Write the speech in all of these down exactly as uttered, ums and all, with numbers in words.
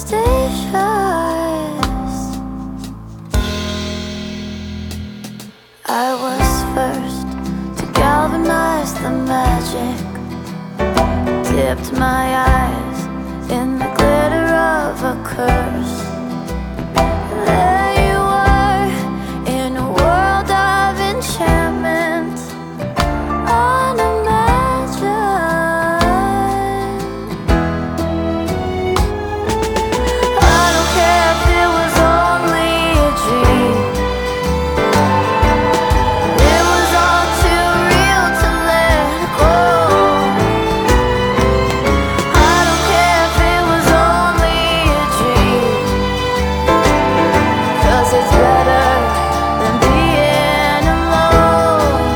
superstitious. I was first to galvanize the magic, dipped my eyes in the glitter of a curse. There you were, in a world of enchantment, unimagined. I don't care if it was only a dream. It was all too real to let go. I don't care if it was only a dream, 'cause it's better than being alone.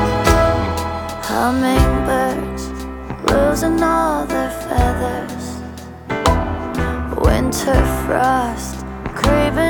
Hummingbirds losing all their feathers, winter frost creeping